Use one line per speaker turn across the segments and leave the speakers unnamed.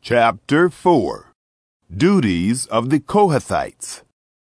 Chapter 4. Duties of the Kohathites.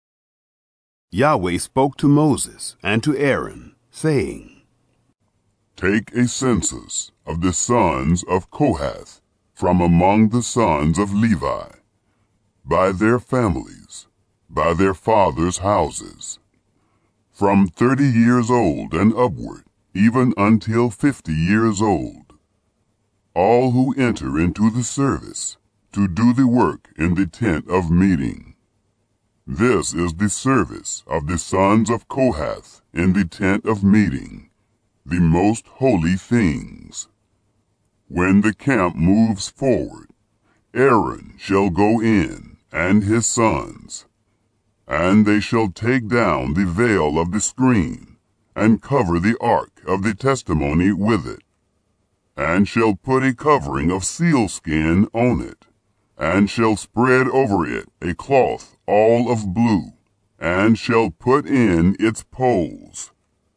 Yahweh spoke to Moses and to Aaron, saying,
Take a census of the sons of Kohath from among the sons of Levi, by their families, by their fathers' houses, from 30 years old and upward, even until 50 years old, all who enter into the service to do the work in the tent of meeting. This is the service of the sons of Kohath in the tent of meeting, the most holy things. When the camp moves forward, Aaron shall go in, and his sons, and they shall take down the veil of the screen, and cover the ark of the testimony with it, and shall put a covering of sealskin on it, and shall spread over it a cloth all of blue, and shall put in its poles.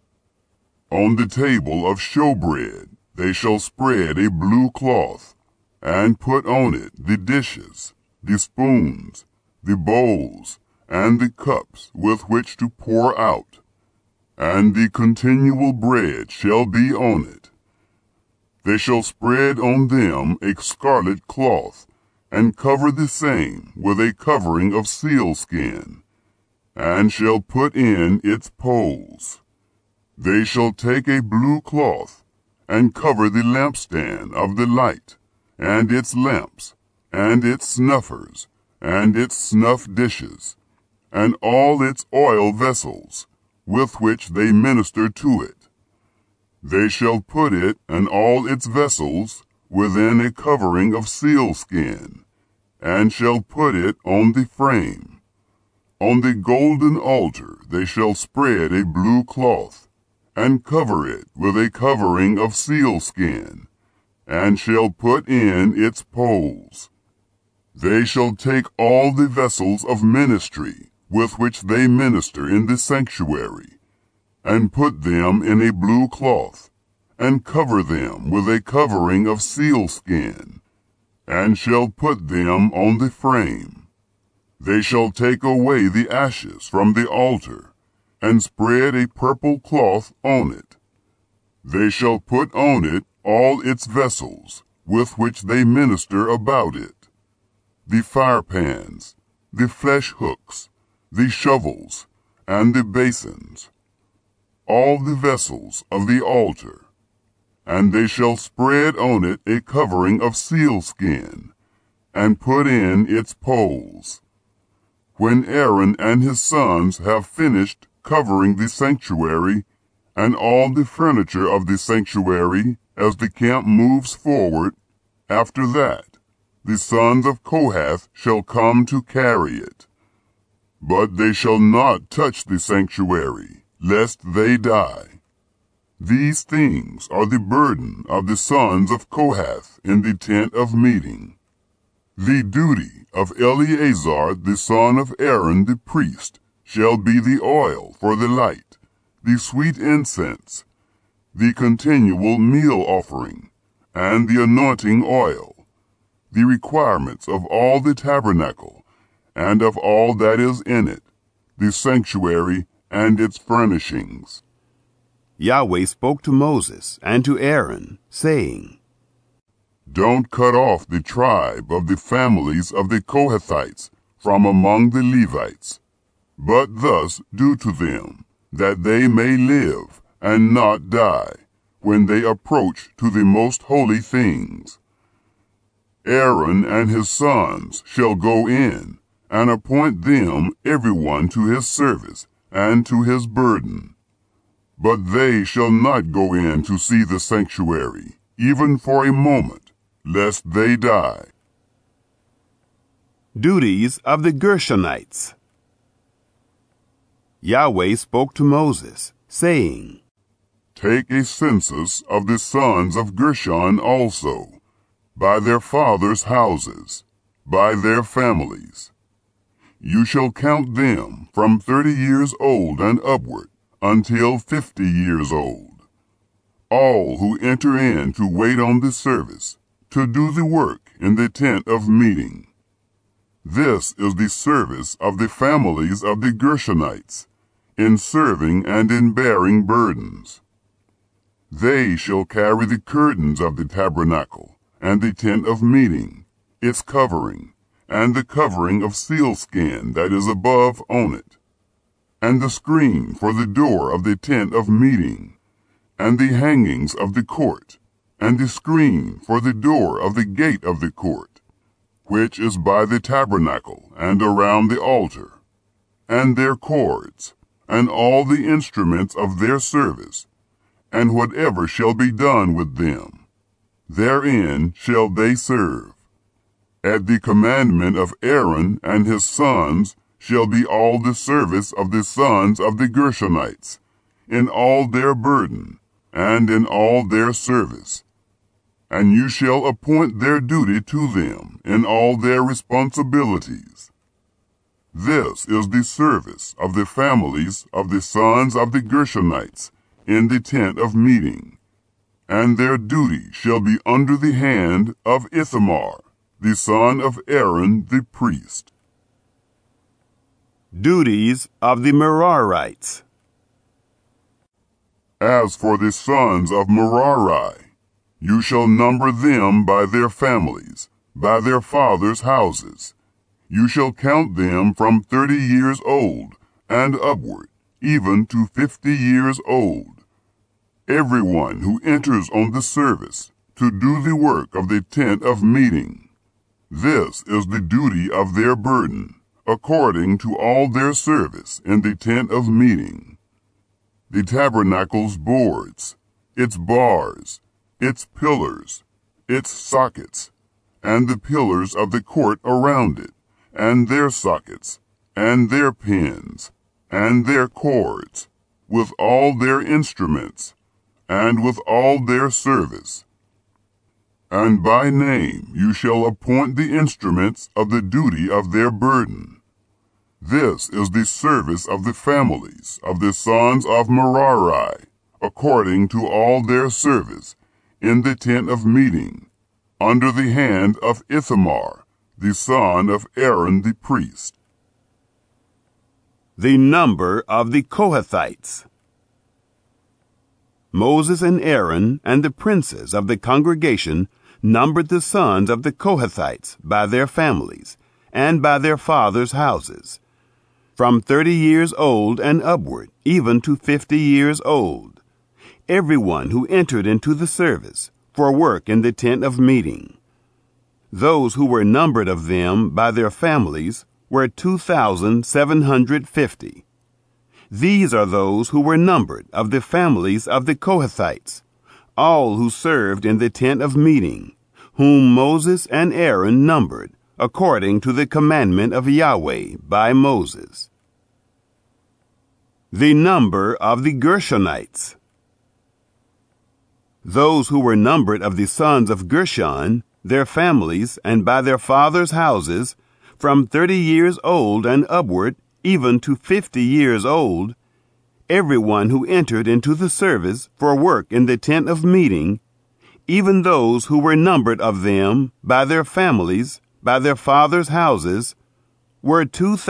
On the table of showbread they shall spread a blue cloth, and put on it the dishes, the spoons, the bowls, and the cups with which to pour out, and the continual bread shall be on it. They shall spread on them a scarlet cloth, and cover the same with a covering of sealskin, and shall put in its poles. They shall take a blue cloth, and cover the lampstand of the light, and its lamps, and its snuffers, and its snuff dishes, and all its oil vessels, with which they minister to it. They shall put it and all its vessels within a covering of sealskin, and shall put it on the frame. On the golden altar they shall spread a blue cloth, and cover it with a covering of sealskin, and shall put in its poles. They shall take all the vessels of ministry with which they minister in the sanctuary, and put them in a blue cloth, and cover them with a covering of sealskin, and shall put them on the frame. They shall take away the ashes from the altar, and spread a purple cloth on it. They shall put on it all its vessels, with which they minister about it, the firepans, the flesh hooks, the shovels, and the basins, all the vessels of the altar, and they shall spread on it a covering of sealskin, and put in its poles. When Aaron and his sons have finished covering the sanctuary, and all the furniture of the sanctuary, as the camp moves forward, after that, the sons of Kohath shall come to carry it. But they shall not touch the sanctuary, lest they die. These things are the burden of the sons of Kohath in the tent of meeting. The duty of Eleazar the son of Aaron the priest shall be the oil for the light, the sweet incense, the continual meal offering, and the anointing oil, the requirements of all the tabernacle, and of all that is in it, the sanctuary and its furnishings.
Yahweh spoke to Moses and to Aaron, saying,
Don't cut off the tribe of the families of the Kohathites from among the Levites, but thus do to them, that they may live and not die, when they approach to the most holy things. Aaron and his sons shall go in, and appoint them every one to his service and to his burden. But they shall not go in to see the sanctuary, even for a moment, lest they die.
Duties of the Gershonites. Yahweh spoke to Moses, saying,
Take a census of the sons of Gershon also, by their fathers' houses, by their families. You shall count them from 30 years old and upward, until 50 years old. All who enter in to wait on the service, to do the work in the tent of meeting. This is the service of the families of the Gershonites, in serving and in bearing burdens. They shall carry the curtains of the tabernacle, and the tent of meeting, its covering, and the covering of sealskin that is above on it, and the screen for the door of the tent of meeting, and the hangings of the court, and the screen for the door of the gate of the court, which is by the tabernacle and around the altar, and their cords, and all the instruments of their service, and whatever shall be done with them. Therein shall they serve. At the commandment of Aaron and his sons shall be all the service of the sons of the Gershonites, in all their burden, and in all their service. And you shall appoint their duty to them in all their responsibilities. This is the service of the families of the sons of the Gershonites in the tent of meeting, and their duty shall be under the hand of Ithamar, the son of Aaron the priest.
Duties of the Merarites.
As for the sons of Merari, you shall number them by their families, by their fathers' houses. You shall count them from 30 years old and upward, even to 50 years old. Everyone who enters on the service to do the work of the tent of meeting. This is the duty of their burden, according to all their service in the tent of meeting. The tabernacle's boards, its bars, its pillars, its sockets, and the pillars of the court around it, and their sockets, and their pins, and their cords, with all their instruments, and with all their service. And by name you shall appoint the instruments of the duty of their burden. This is the service of the families of the sons of Merari, according to all their service, in the tent of meeting, under the hand of Ithamar, the son of Aaron the priest.
The number of the Kohathites. Moses and Aaron and the princes of the congregation numbered the sons of the Kohathites by their families and by their fathers' houses, from 30 years old and upward, even to 50 years old, everyone who entered into the service for work in the tent of meeting. Those who were numbered of them by their families were 2,750. These are those who were numbered of the families of the Kohathites, all who served in the tent of meeting, whom Moses and Aaron numbered, according to the commandment of Yahweh by Moses. The number of the Gershonites. Those who were numbered of the sons of Gershon, their families, and by their fathers' houses, from 30 years old and upward, even to 50 years old, everyone who entered into the service for work in the tent of meeting, even those who were numbered of them by their families, by their fathers' houses, were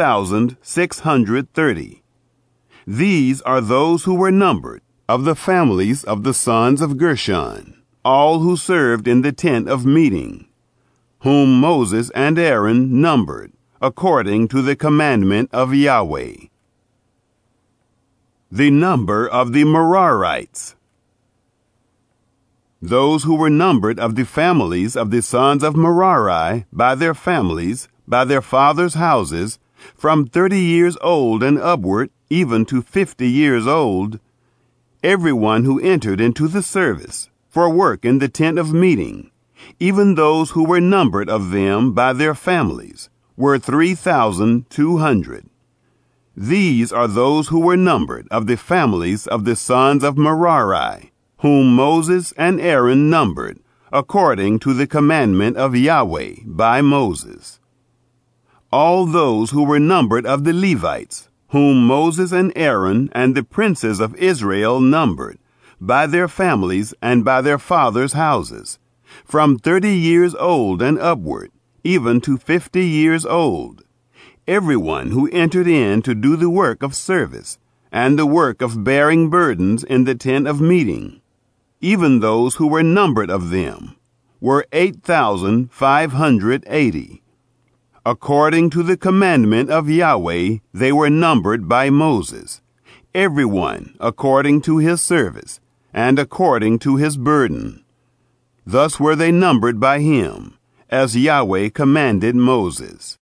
2,630. These are those who were numbered of the families of the sons of Gershon, all who served in the tent of meeting, whom Moses and Aaron numbered, according to the commandment of Yahweh. The number of the Merarites. Those who were numbered of the families of the sons of Merari by their families, by their fathers' houses, from 30 years old and upward, even to 50 years old, everyone who entered into the service for work in the tent of meeting, even those who were numbered of them by their families, were 3,200. These are those who were numbered of the families of the sons of Merari, whom Moses and Aaron numbered, according to the commandment of Yahweh by Moses. All those who were numbered of the Levites, whom Moses and Aaron and the princes of Israel numbered, by their families and by their fathers' houses, from 30 years old and upward, even to 50 years old, everyone who entered in to do the work of service and the work of bearing burdens in the tent of meeting, even those who were numbered of them, were 8,580. According to the commandment of Yahweh, they were numbered by Moses, everyone according to his service and according to his burden. Thus were they numbered by him, as Yahweh commanded Moses.